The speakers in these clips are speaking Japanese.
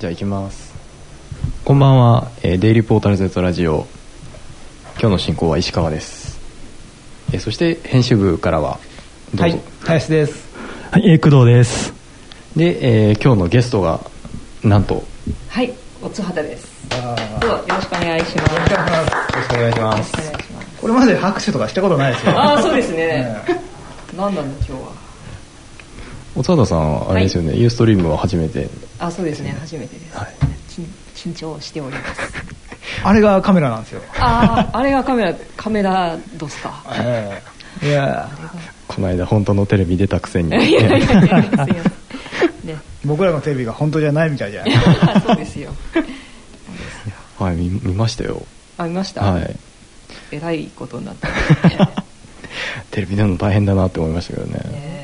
じゃあ行きます。こんばんは、デイリーポータル Z ラジオ、今日の進行は石川です。そして編集部からはどうぞ。 はい、林です。 はい、工藤です。 で、今日のゲストがなんと、 はい、おつはたです。どうぞよろしくお願いします。 よろしくお願いします。 これまで拍手とかしたことないですよ。 ああ、そうですね。何なんだ今日は。 おつはたさんはあれですよね、ユーストリームは初めて。 あ、そうですね、初めてです。 はい、 緊張しております。 あれがカメラなんですよ。 あれがカメラどうすか。 いや、 この間本当のテレビ出たくせに。 いやね、 僕らのテレビが本当じゃないみたいじゃない。 そうですよ。 はい、見ましたよ。 あ、見ました。 はい。 えらいことになったね。 テレビ出るの大変だなって思いましたけどね。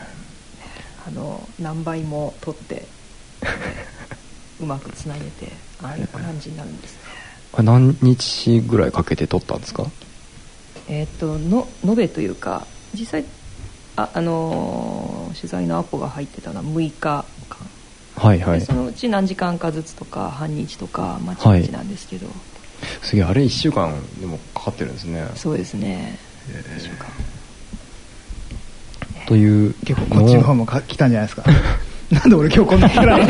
何倍も撮ってうまくつなげてああいう感じになるんですね。 何日ぐらいかけて撮ったんですか？ 延べというか実際取材のアポが入ってたのは6日間、 はいはい、 でそのうち何時間かずつとか半日とかまちまちなんですけど、 すげえ、あれ1週間でもかかってるんですね。 そうですね、1週間という結構こっちの方も来たんじゃないですか。なんで俺今日こんなキャラ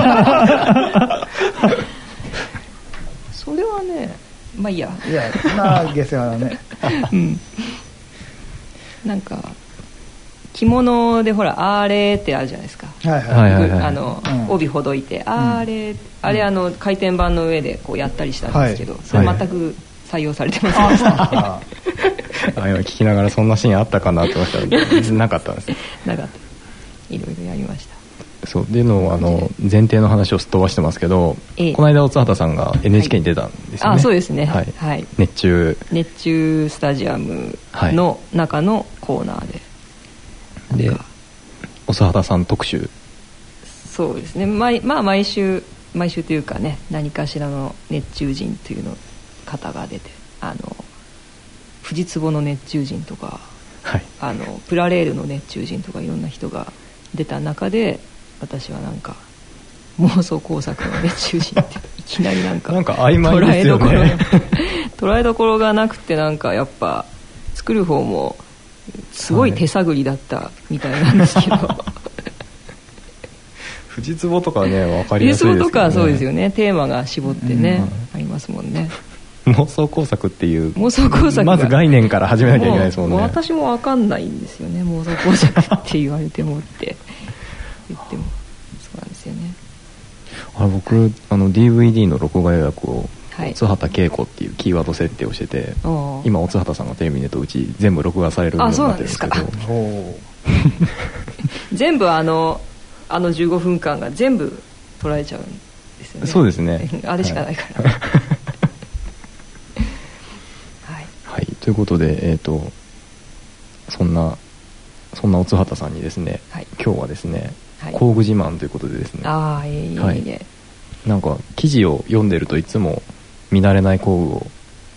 それはね、まあいいや。 いや、そんな下世話だね。 うん、なんか着物でほらあれってあるじゃないですか。帯ほどいてあれ、あれ回転板の上でこうやったりしたんですけど、それ全く採用されてませんでしたね。 今聞きながらそんなシーンあったかなと思ったらなかったんです。 なかった。いろいろやりました。 そうでの前提の話をすっ飛ばしてますけど、この間おつはたさんが NHK に出たんですよね。 あ、そうですね。 はいはい、 熱中スタジアムの中のコーナーで、 おつはたさん特集。そうですね。毎週というかね、何かしらの熱中人というの方が出て、富士壺の熱中人とか、 はい、 プラレールの熱中人とかいろんな人が出た中で、私はなんか妄想工作の熱中人っていきなりなんか曖昧ですよね。 捉えどころがなくて、なんかやっぱ作る方もすごい手探りだったみたいなんですけど、 富士壺とかね、分かりやすいですけどね。富士壺とかそうですよね、テーマが絞ってね、ありますもんね。 妄想工作っていう妄想工作まず概念から始めなきゃいけないですもんね。 私も分かんないんですよね、妄想工作って言われてもって言ってもそうなんですよね。 僕DVD の録画予約を津畑恵子っていうキーワード設定をしてて、今お津畑さんがテレビに出たうち全部録画されるようになってるんですけど。全部 15分間が全部捉えちゃうんですよね。 そうですね。 あれしかないから、 はい、ということで、そんなお津畑さんにですね、今日はですね、工具自慢ということでですね、なんか記事を読んでるといつも見慣れない工具を、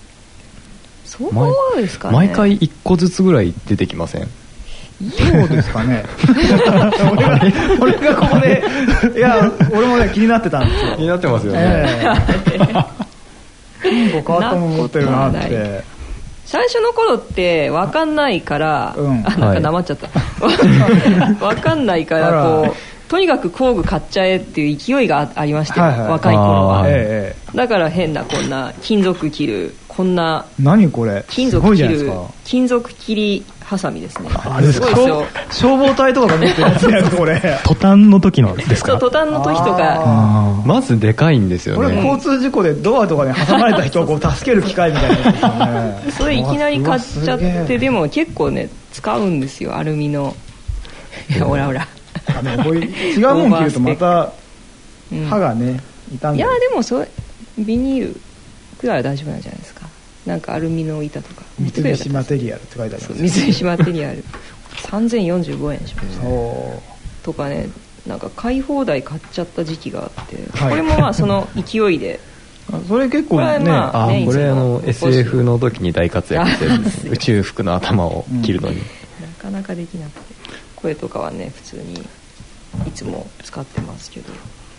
そうですかね、 毎回1個ずつぐらい出てきません？ そうですかね。俺がここで、いや、俺もね気になってたんですよ。 気になってますよね。 結構変わったもの持ってるなって。 最初の頃って分かんないから、なんかなまっちゃった。分かんないからこうとにかく工具買っちゃえっていう勢いがありましたよ、若い頃は。だから変なこんな金属切る、こんな何これ金属切る金属切りハサミですね。 あれですか、消防隊とかが持ってるやつやつこれ。 トタンの時のですか？ トタンの時とか。 まずでかいんですよね。 これ交通事故でドアとかに挟まれた人をこう助ける機械みたいなやつですよね。 それいきなり買っちゃって、でも結構ね使うんですよ、アルミの。ほらほら。 こういう違うもん切るとまた歯がね傷んで。 いやでもビニールくらいは大丈夫なんじゃないですか。なんかアルミの板とか三菱マテリアルって書いてあります。 三菱マテリアル3045円しましたね。とかね、なんか買い放題買っちゃった時期があって、これもまあその勢いで。 それ結構ね、 これSF の時に大活躍してるんです。宇宙服の頭を切るのに、 なかなかできなくて、これとかはね普通にいつも使ってますけど、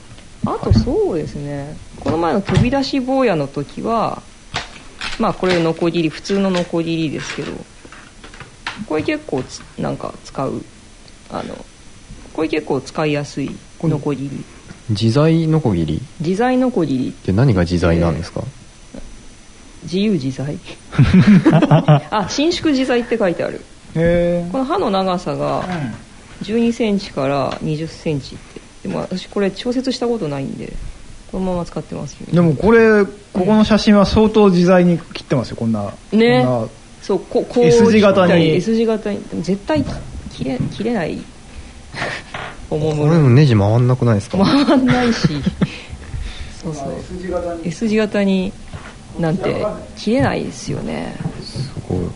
あとそうですね、この前の飛び出し坊やの時はまあこれノコギリ、普通のノコギリですけど、これ結構なんか使うこれ結構使いやすいノコギリ。 自在ノコギリ？ 自在ノコギリって何が自在なんですか？ 自由自在あ、伸縮自在って書いてある。この刃の長さが12センチから20センチって。でも私これ調節したことないんでこのまま使ってますよ。 でもここの写真は相当自在に切ってますよ。こんなね、そうこう S 字型に絶対切れないこれもネジ回んなくないですか？ 回んないしそうそう S 字型になんて切れないですよね。 すごい。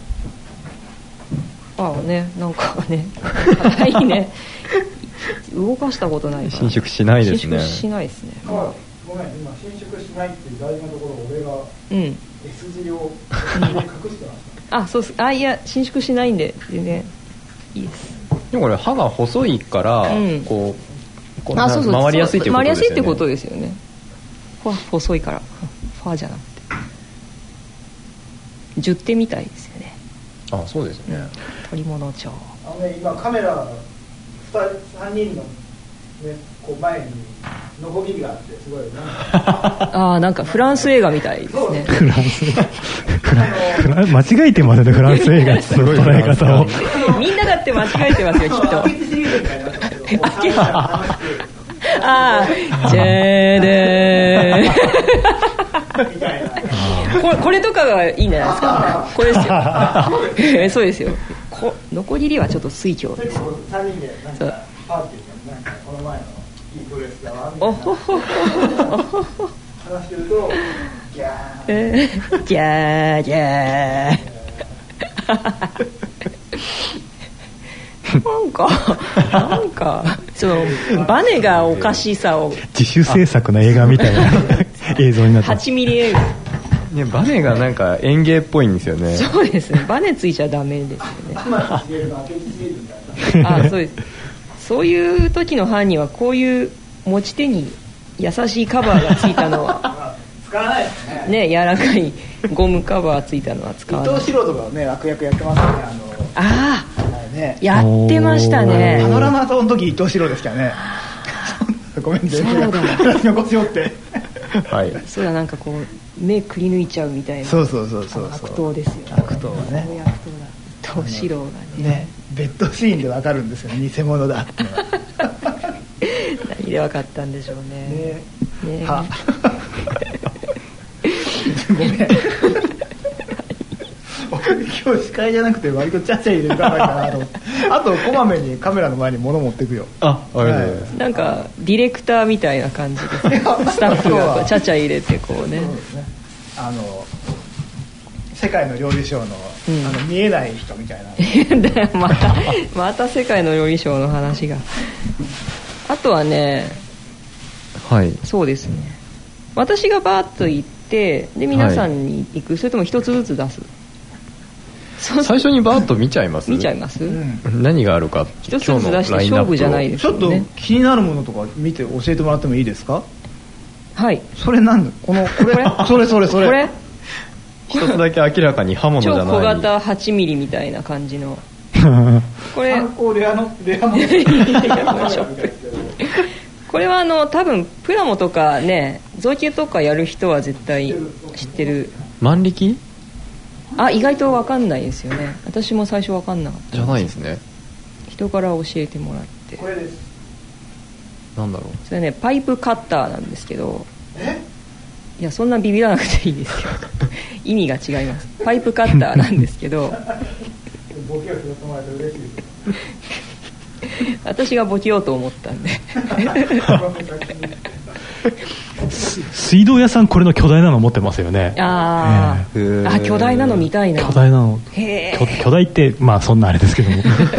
ああね、なんかね硬いね動かしたことないから伸縮しないですね。 伸縮しないですね。 ごめん、今伸縮しないっていう大事なところを俺が S 字を隠してましたあ、そうです。あ、いや伸縮しないんで全然いいです。 でもこれ刃が細いから、こうそうそう回りやすいってことですよね。 回りやすいってことですよね。細いからファーじゃなくて10手みたいですよね。 あ、そうですね。 鳥物町。 今カメラ3人の、ね、こう前にノコギリがあってすごいなんかフランス映画みたいですね。 フランス間違えてますね、フランス映画の捉え方を。 みんなだって間違えてますよきっと。ジェーデーこれとかがいいんじゃないですか。これですよそうですよ。ノコギリはちょっと推挙ですよ。 3人でなんかパーティーなんかこの前のいいドレスだわみたいな話してるとギャーギャーギャーなんかそのバネがおかしさを自主制作の映画みたいな映像になって 8ミリ映画ね、バネがなんか園芸っぽいんですよね。 そうですね、バネついちゃダメですよねあ、そうです。そういう時の犯人はこういう持ち手に優しいカバーがついたのは使わないですね。 柔らかいゴムカバーついたのは使わない。 伊藤四郎とかね、悪役やってますよね。 やってましたね。 パノラマの時伊藤四郎ですからねごめんね、話残しよってはい、 そうだ、なんかこう目くり抜いちゃうみたいな。 そう悪党ですよ。 悪党はね、 伊藤四郎がね、ベッドシーンで分かるんですよね、偽物だって何で分かったんでしょうね。 ごめん今日司会じゃなくて割とちゃちゃ入れるからかなと思ってあとこまめにカメラの前に物持ってくよ。 ありがとうございます。 なんかディレクターみたいな感じですねスタッフがちゃちゃ入れてこうね。 そうですね、世界の料理ショーの、見えない人みたいなまた世界の料理ショーの話が。あとはね、 はい、 そうですね、私がバーッと行ってで皆さんに行く、それとも一つずつ出す。 最初にバーッと見ちゃいます。 見ちゃいます、 何があるか一つずつ出して勝負じゃないですよね。 ちょっと気になるものとか見て教えてもらってもいいですか。 はい。 それなんだ、これそれこれ一つだけ明らかに刃物じゃない、 超小型8ミリみたいな感じのこれレアもこれは多分プラモとかね、造形とかやる人は絶対知ってる。 万力？ 意外と分かんないですよね。私も最初分かんなかった。 じゃないですね。 人から教えてもらって。 これです。 なんだろう。 それね、パイプカッターなんですけど。いや、そんなビビらなくていいですよ意味が違います。パイプカッターなんですけどボケを拾ってもらえて嬉しいです私がボケようと思ったんで水道屋さんこれの巨大なの持ってますよね。 巨大なの見たいな。 巨大なの、巨大ってまあそんなあれですけども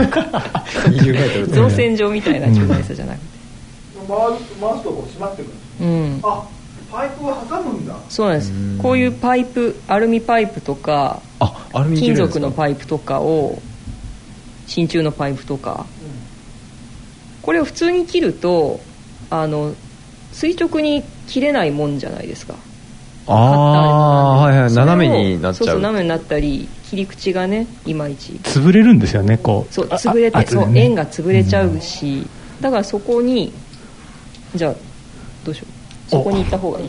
造船所みたいな巨大さじゃなくて、 回すとこう閉まってくる。パイプを挟むんだ。 そうなんです。こういうパイプ、アルミパイプとか金属のパイプとかを、真鍮のパイプとか、これを普通に切ると垂直に切れないもんじゃないですか。 はいはい、斜めになっちゃう。 そう斜めになったり切り口がねいまいち潰れるんですよね。こうそう潰れて、そう円が潰れちゃうし、だからそこにじゃあどうしよう、そこに行った方がいい。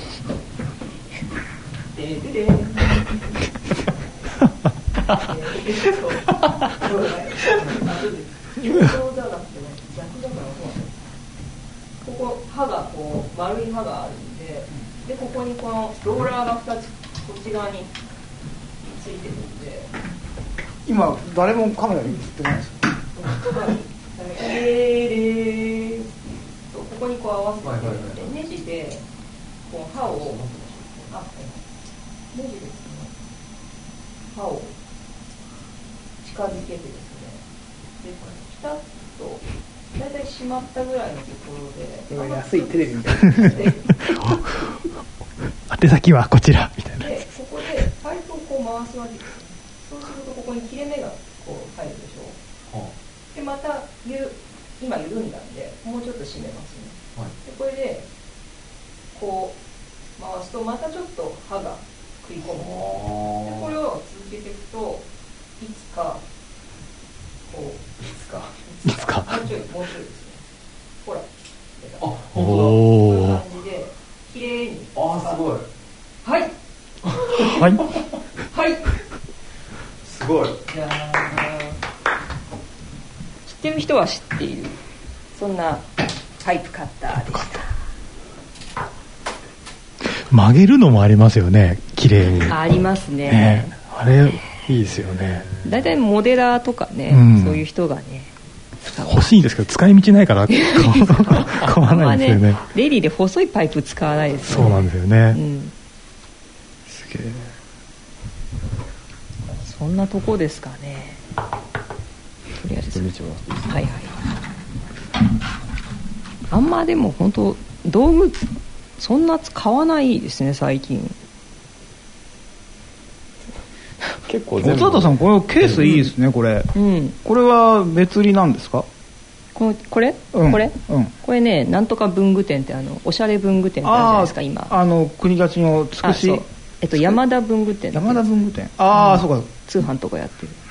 ここ刃がこう丸い刃があるんで、でここにこのローラーが2つこっち側についてるんで、 今誰もカメラに映ってないですか？ ここにこう合わせて、ネジでこう刃をネジですね、刃を近づけてですね、でピタッとだいたい閉まったぐらいのところで、 安いテレビみたいな宛先はこちらみたいな。 でそこでパイプをこう回すわけですよ。そうするとここに切れ目がこう入るでしょ。でまた今緩んだんでもうちょっと締めますね。でこれでこう回すとまたちょっと刃が食い込む。でこれを続けていくといつかこういつかもうちょいですね。ほら、 おお、 こんな感じで綺麗に。 すごい。 はいはいはいすごい。 じゃあ知ってる人は知っている、そんなパイプカッターでした。 曲げるのもありますよね、綺麗に。 ありますね。 あれいいですよね。 だいたいモデラーとかね、そういう人がね欲しいんですけど使い道ないから買わないんですよね。 レディで細いパイプ使わないですよね。 そうなんですよね。 すげえ。 そんなとこですかね。とりあえず見てもらっていいですか？ はいはい。あんまでも本当道具そんな買わないですね最近。 結構全部。 松畑さん、このケースいいですね、これ。これは別売りなんですか？ これ、これね、なんとか文具店っておしゃれ文具店ってあるじゃないですか今。 国立のつくし。 山田文具店。 山田文具店。そうか。 通販とかやってる。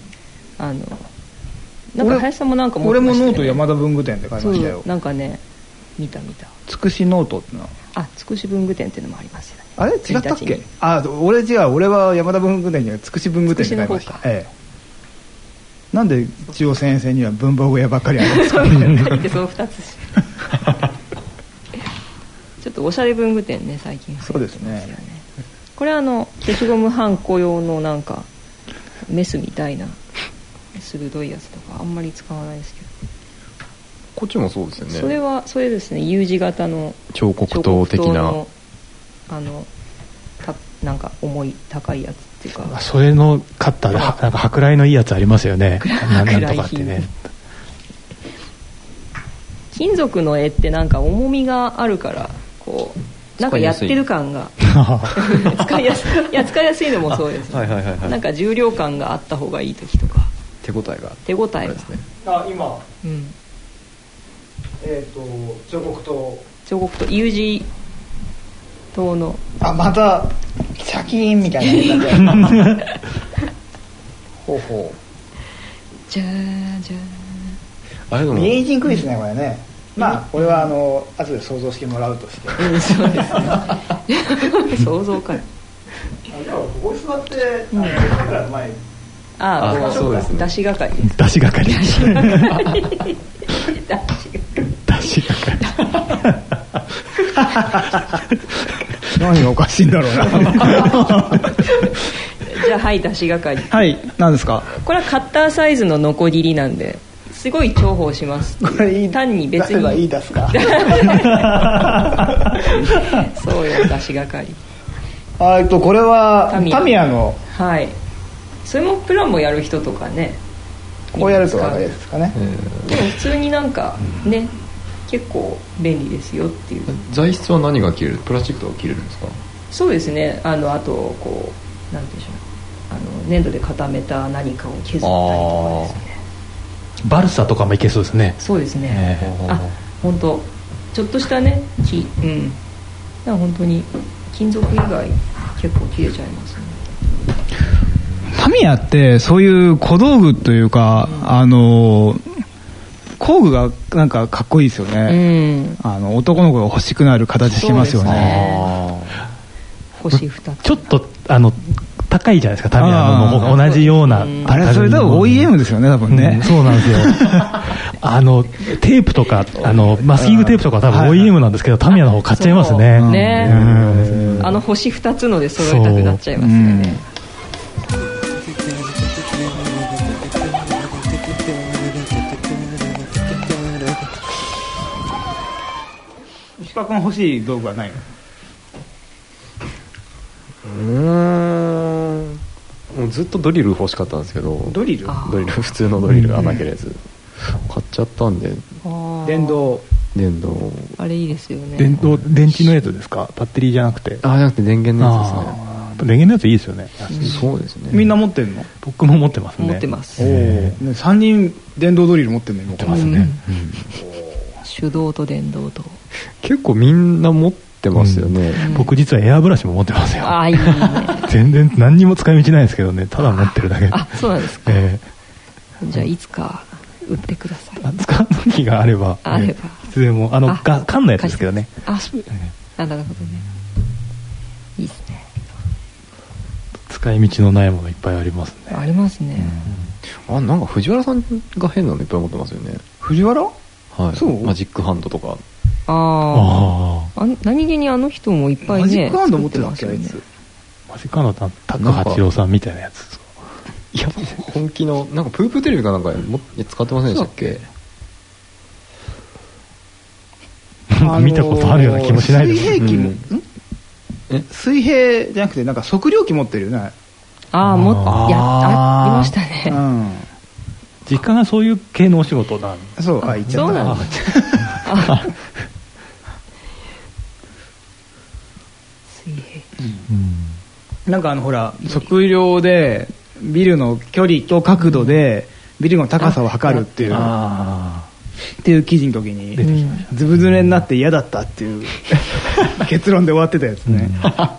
なんか林さんもなんか持ってましたよね。俺もノート山田文具店って書いてましたよ。 なんかね、見た。 つくしノートっての。 つくし文具店っていうのもありますよね。 あれ違ったっけ？俺は山田文具店にはつくし文具店って書いてました。なんで中央線沿線には文房具屋ばっかりあるんですか？ その2つちょっとおしゃれ文具店ね最近。 そうですね。 これ消しゴムはんこ用のなんかメスみたいな鋭いやつとかあんまり使わないですけど。 こっちもそうですよね。 それですね、U 字型の彫刻刀的ななんか重い高いやつっていうか、 それのカッターでなんか舶来のいいやつありますよね。なんとかってね。 金属の絵ってなんか重みがあるからこうなんかやってる感が使いやすいのもそうです、ね。なんか重量感があった方がいい時とか。 手応えがですね。 今。彫刻刀 U 字刀のまたシャキーンみたいなほうじゃーじゃー見えにくいですねこれね。これは後で想像してもらうとしてそうですね想像からここに座ってカメラの前にそうですね。 出し係何がおかしいんだろうなじゃあ出し係。 何ですか？ これはカッターサイズのノコギリなんですごい重宝します。 これ単に別に出せばいいですか？ そうよ、出し係。 これはタミヤの。 それもプランもやる人とかね。 こうやると分かりやすいですかね。 でも普通になんかね、結構便利ですよっていう。 材質は何が切れる？プラスチックとか切れるんですか？ そうですね。あとこうなんていうんでしょう、粘土で固めた何かを削ったりとかですね。 バルサとかもいけそうですね。 そうですね。本当ちょっとしたね木、だから本当に金属以外結構切れちゃいますね。 タミヤってそういう小道具というか、工具がなんかかっこいいですよね、男の子が欲しくなる形してますよね。 星2つちょっと高いじゃないですか、タミヤの方が同じような。 あれそれ多分 OEM ですよね、多分ね、 そうなんですよ。テープとかマスキングテープとか多分 OEM なんですけど、タミヤの方買っちゃいますね。 星2つので揃えたくなっちゃいますよね。 石川君欲しい道具はないの？もうずっとドリル欲しかったんですけど、 ドリル普通のドリル穴切れず買っちゃったんで。 電動あれいいですよね。 電池のやつですか？バッテリーじゃなくて。 じゃなくて電源のやつですね。 電源のやついいですよね。 そうですね。 みんな持ってんの？ 僕も持ってますね。 持ってます。 3人電動ドリル持ってるの？持ってますね。 手動と電動と結構みんな持ってますよね。 僕実はエアブラシも持ってますよ。 いいね。 全然何にも使い道ないですけどね、ただ持ってるだけで。 そうなんですか。じゃあいつか売ってください。 使う時があればいつでも缶のやつですけどね。 なるほどね。いいですね。 使い道のないものいっぱいありますね。 ありますね。 なんか藤原さんが変なのいっぱい持ってますよね。 藤原？はい。そう。 マジックハンドとか。 何気にあの人もいっぱいね。 マジックハンド持ってますよね。 マジックハンドって高八郎さんみたいなやつですか？ いや本気のなんかプープーテレビかなんか使ってませんでしたっけ？ 見たことあるような気もしないです。 水平器も水平じゃなくてなんか測量器持ってるよね。 ありましたね。 実家がそういう系のお仕事なんです。 そう言っちゃったな。 水平器。 なんかほら測量でビルの距離と角度でビルの高さを測るっていう記事の時にずぶ濡れになって嫌だったっていう結論で終わってたやつね。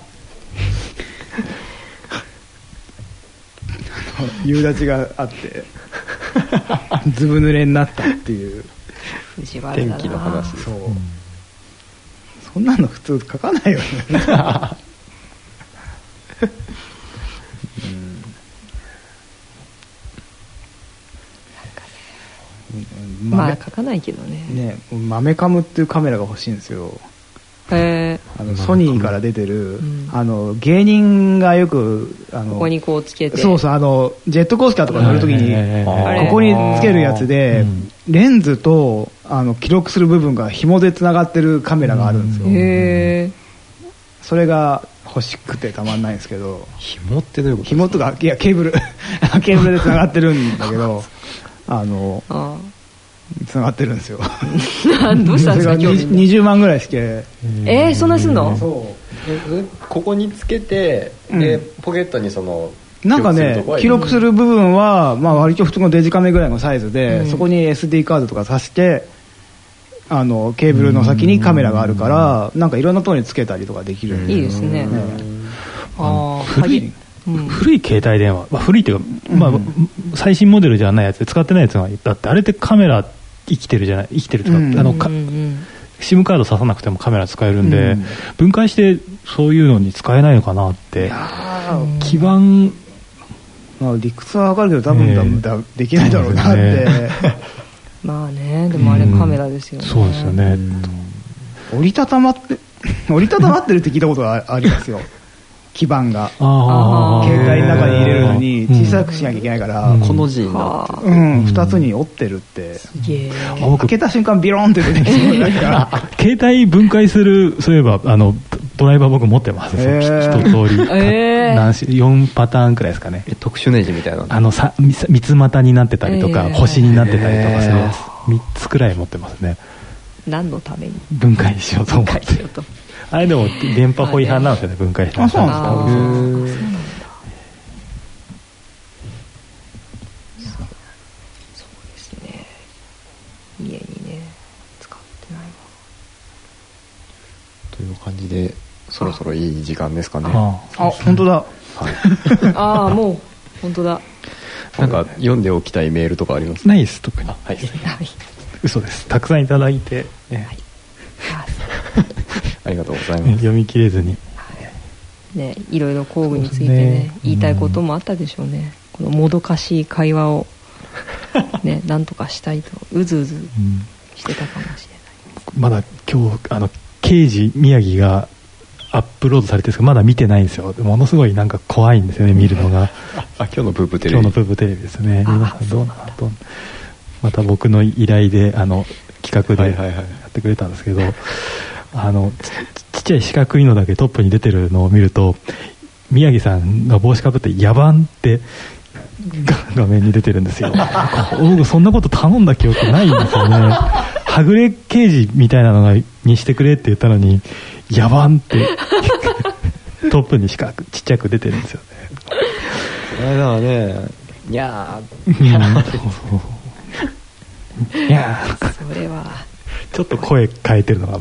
夕立があってずぶ濡れになったっていう天気の話。 そんなの普通書かないよね。 書かないけどね。 豆カムっていうカメラが欲しいんですよ。ソニーから出てる、芸人がよくここにこうつけて、 ジェットコースターとか乗るときにここにつけるやつで、レンズと記録する部分が紐でつながってるカメラがあるんですよ。それが欲しくてたまんないんですけど。 紐ってどういうこと？ 紐とかいやケーブルケーブルでつながってるんだけどつながってるんですよ。 どうしたんですか？ 20万ぐらいして。 そんなすんの？ そう。ここにつけて、ポケットになんかね記録する部分は割と普通のデジカメぐらいのサイズで、そこに SD カードとか挿してケーブルの先にカメラがあるからなんかいろんなところにつけたりとかできる。 いいですね。 古い携帯電話、古いっていうか、最新モデルじゃないやつで使ってないやつがだってあれってカメラ生きてるとかSIM カード挿さなくてもカメラ使えるんで、分解してそういうのに使えないのかなって。基板理屈はわかるけど多分できないだろうなって。 まあね、でもあれカメラですよね。 そうですよね。 折りたたまってるって聞いたことがありますよ。基板が携帯の中に入れるのに小さくしなきゃいけないから、 この字になってる、 2つに折ってるって。開けた瞬間ビロンって出てきそう。 携帯分解する、そういえばドライバー僕持ってます。一通り4パターンくらいですかね。 特殊ネジみたいな三つ股になってたりとか、星になってたりとかするやつ3つくらい持ってますね。 何のために分解しようと思って。あれでも電波法違反なんですよね、分解したら。 そうなんですか。 そうですね。家にね使ってないわ。 感じでそろそろいい時間ですかね。 本当だ、はい、 ああもう本当だ。 なんか読んでおきたいメールとかあります？ ないです、特に。 はい、 嘘です。たくさんいただいて、ね、はい、 ありがとうございます。 読み切れずに、 ね、いろいろ工具についてね、言いたいこともあったでしょうね。このもどかしい会話をね、なんとかしたいとうずうずしてたかもしれない。 まだ今日刑事宮城がアップロードされてるんですけど、まだ見てないんですよ。ものすごいなんか怖いんですよね、見るのが。 今日のプープテレビ。 今日のプープテレビですね。皆さんどうなの？また僕の依頼で企画でやってくれたんですけど、ちっちゃい四角いのだけトップに出てるのを見ると、宮城さんが帽子かぶって野蛮って画面に出てるんですよ。僕そんなこと頼んだ記憶ないんですよね。はぐれ刑事みたいなのにしてくれって言ったのに、野蛮ってトップにちっちゃく出てるんですよね。 だからね、にゃーいやそれはちょっと声変えてるのが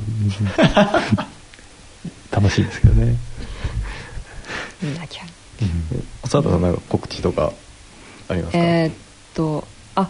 楽しいですけどね。 見なきゃ。 長田さんなんか告知とかありますか？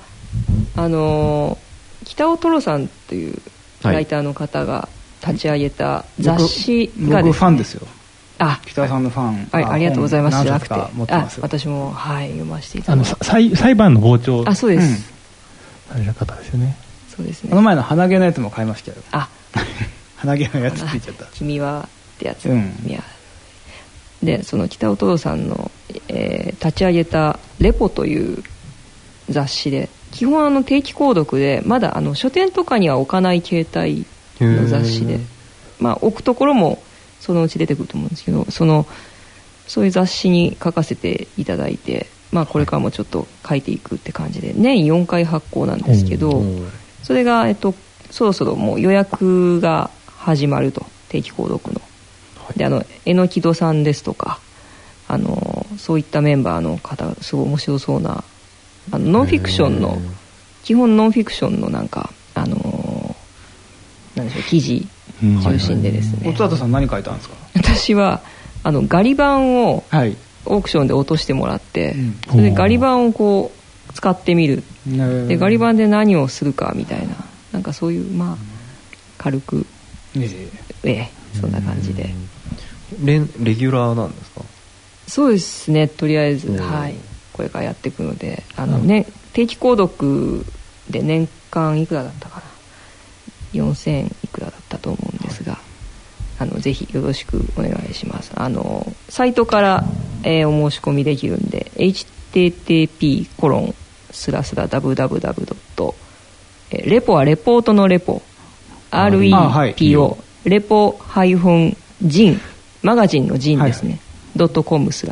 北尾トロさんというライターの方が立ち上げた雑誌がですね、 僕ファンですよ。北尾さんのファン。 ありがとうございます。じゃなくて、私も読ませていただきます。 裁判の傍聴。 そうです。 あれの方ですよね。 そうですね。 この前の鼻毛のやつも買いましたよ。鼻毛のやつって言っちゃった。 君はってやつ。でその北尾トロさんの、立ち上げたレポという雑誌で、基本定期購読でまだ書店とかには置かない形態の雑誌で、置くところもそのうち出てくると思うんですけど、そういう雑誌に書かせていただいて、これからもちょっと書いていくって感じで、年4回発行なんですけど、それが、そろそろもう予約が始まると、定期購読の。で榎木戸さんですとか、そういったメンバーの方がすごい面白そうなノンフィクションの、基本ノンフィクションのなんかなんでしょう、記事中心でですね。 おつわたさん何書いたんですか？ 私はガリ版をオークションで落としてもらって、それでガリ版をこう使ってみる、でガリ版で何をするかみたいな、なんかそういう軽くそんな感じで。 レギュラーなんですか？ そうですね、とりあえず、これからやっていくので、定期購読で年間いくらだったかな、4000いくらだったと思うんですが、ぜひよろしくお願いします。サイトから、お申し込みできるんで、http://www. レポはレポートのレポ、REPO、レポ-ジン、マガジンのジンですね、.com/ZINE です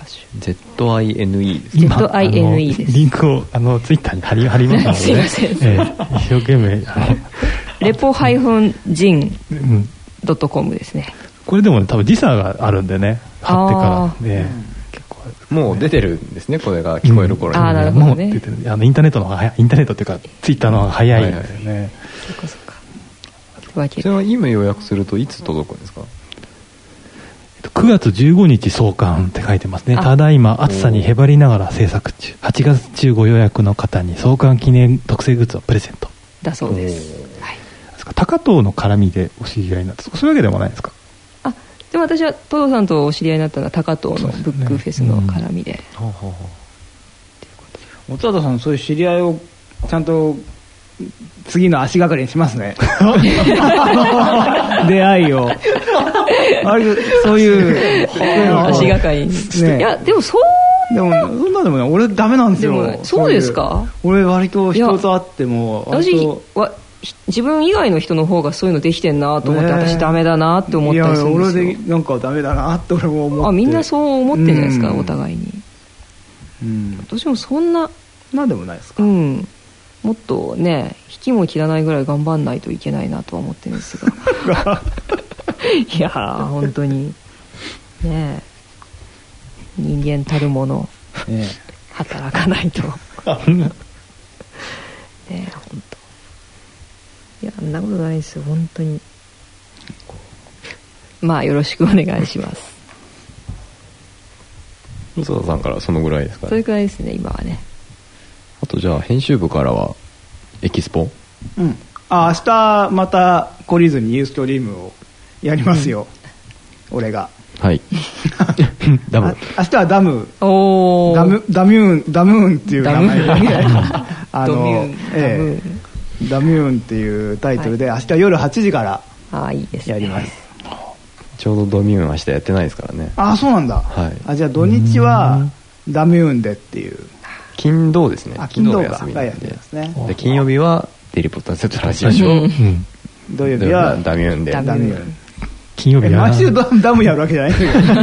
。ZINE です。 リンクをツイッターに貼りますので、すいません、一生懸命レポ-jin.com ですね。 これでも、多分時差があるんでね、貼ってからね、 結構もう出てるんですね、これが聞こえる頃に。 なるほどね。 もう出てる。インターネットの方が早い、インターネットっていうかツイッターの方が早いんですよね。 そっかそっか。 それは今予約するといつ届くんですか ？9月15日創刊って書いてますね。ただいま暑さにへばりながら制作中。8月中ご予約の方に創刊記念特製グッズをプレゼントだそうです。 高藤の絡みでお知り合いになった、そういうわけでもないですか？ でも私はトドさんとお知り合いになったのは高藤のブックフェスの絡みで。 おつわたさん、そういう知り合いをちゃんと次の足がかりにしますね。出会いを。そういう足がかりに。いや、でもそんなでもね、俺ダメなんですよ。 そうですか？ 俺割と人と会っても、 私は自分以外の人の方がそういうのできてんなと思って、私ダメだなって思ったりするんですよ。 俺でなんかダメだなって俺も思って。 みんなそう思ってるじゃないですか、お互いに。私もそんな。 なんでもないですか？ もっとね、引きも切らないぐらい頑張んないといけないなとは思ってるんですが。いやー、本当にね、人間たるもの、働かないと。ね、本当。いや、そんなことないですよ、本当に。 まあよろしくお願いします。 細田さんからそのぐらいですかね。 それくらいですね今はね。 あとじゃあ編集部からはエキスポ、 明日また懲りずにユーストリームをやりますよ、俺が。 はいダム、 明日はダム、ダミューンっていう名前でダミューンっていうタイトルで、明日夜8時からやります。 ちょうどドミューン明日やってないですからね。 そうなんだ。じゃあ土日はダミューンでっていう。 金土ですね。 金土が休みなんで、 金曜日はデイリーポッターセットラジオ、 土曜日はダミューンで。 金曜日は毎週ダムやるわけじゃない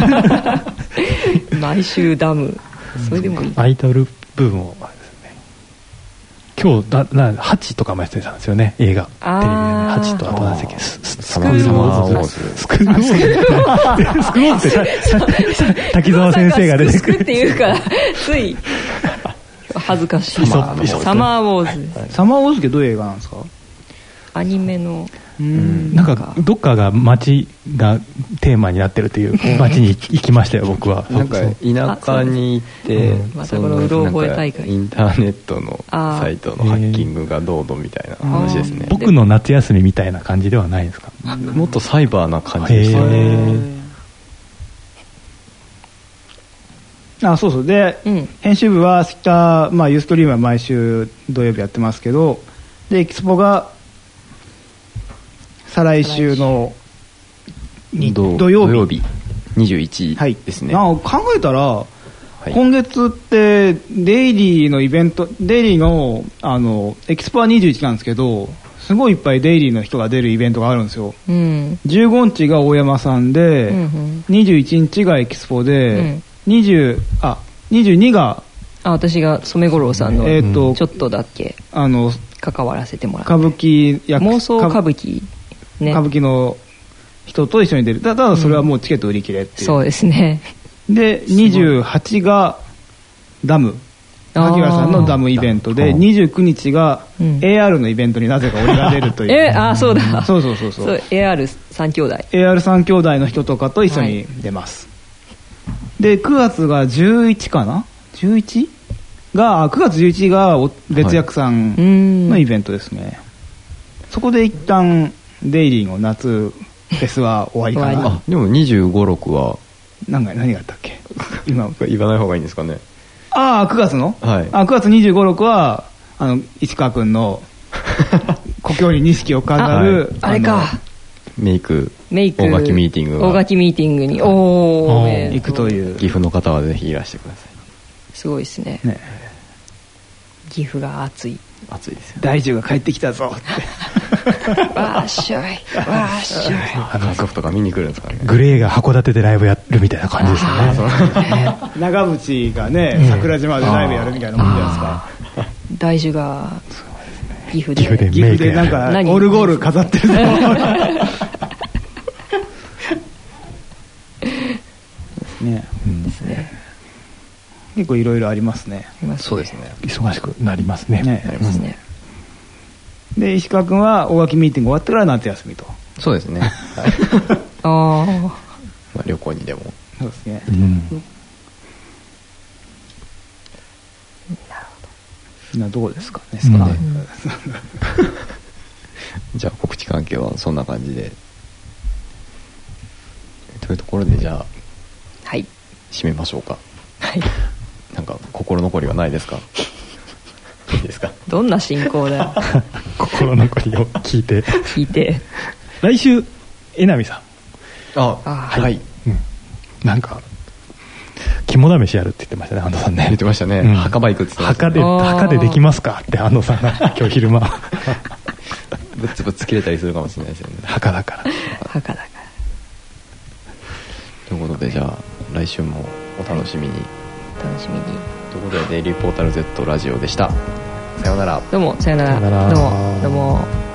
毎週ダム、それでもいい。 空いてる部分を今日ハチとかもやってたんですよね、映画テレビでね。ハチとあと何だっけ、スクールウォーズって滝沢先生が出てくるっていうからつい恥ずかしい。サマーウォーズ。 サマーウォーズってどういう映画なんですか？ アニメの。 なんかどっかが街がテーマになってるという街に行きましたよ僕は。 なんか田舎に行ってまたこのうろ覚え大会、 インターネットのサイトのハッキングがどうみたいな話ですね。 僕の夏休みみたいな感じではないですか？ もっとサイバーな感じでしたね。 そうそうで、編集部はユーストリームは毎週土曜日やってますけど、でエキスポが再来週の土曜日21ですね。考えたら、今月ってデイリーのイベント、デイリーのエキスポは21なんですけど、すごいいっぱいデイリーの人が出るイベントがあるんですよ。15日が大山さんで、21日がエキスポで、22が私が染五郎さんのちょっとだけ関わらせてもらって、 歌舞伎妄想歌舞伎、 歌舞伎の人と一緒に出る。ただそれはもうチケット売り切れっていう。 そうですね。 で28がダム、萩原さんのダムイベントで、29日が AR のイベントになぜか俺が出るという。 そうだ。 そう AR3 兄弟 AR3 兄弟の人とかと一緒に出ます。で9月が11かな、11が9月11が別役さんのイベントですね。そこで一旦デイリーの夏フェスは終わりかな。 でも25、6は何があったっけ？ 今言わない方がいいんですかね。 9月の9月25、6は石川君の故郷に錦を飾るあれか、 メイク大垣ミーティングに行くという。 岐阜の方はぜひいらしてください。 すごいですね。岐阜が暑いですよ。 大樹が帰ってきたぞってわーっしょいわーっしょい。 家族とか見に来るんですかね。 グレーが函館でライブやるみたいな感じですよね。 長渕がね桜島でライブやるみたいなもんじゃないですか。 大樹が岐阜でなんかオルゴール飾ってるぞですね。結構いろいろありますね。 そうですね。 忙しくなりますね。 なりますね。 で石川君は大垣ミーティング終わってから夏休みと。 そうですね。旅行にでも。 そうですね。なるほど。どうですかね。 じゃあ告知関係はそんな感じで。というところでじゃあ締めましょうか。なんか心残りはないですか？いいですか？ どんな進行だよ。 心残りを聞いて来週江波さんなんか肝試しやるって言ってましたね、安藤さんね。 言ってましたね。墓場行くって言ってましたね。 墓でできますかって安藤さんが今日昼間ぶつぶつ切れたりするかもしれないですよね。 墓だからということで、じゃあ来週もお楽しみにということで、デイリーポータル Z ラジオでした。さようなら。 どうもさようなら。どうも。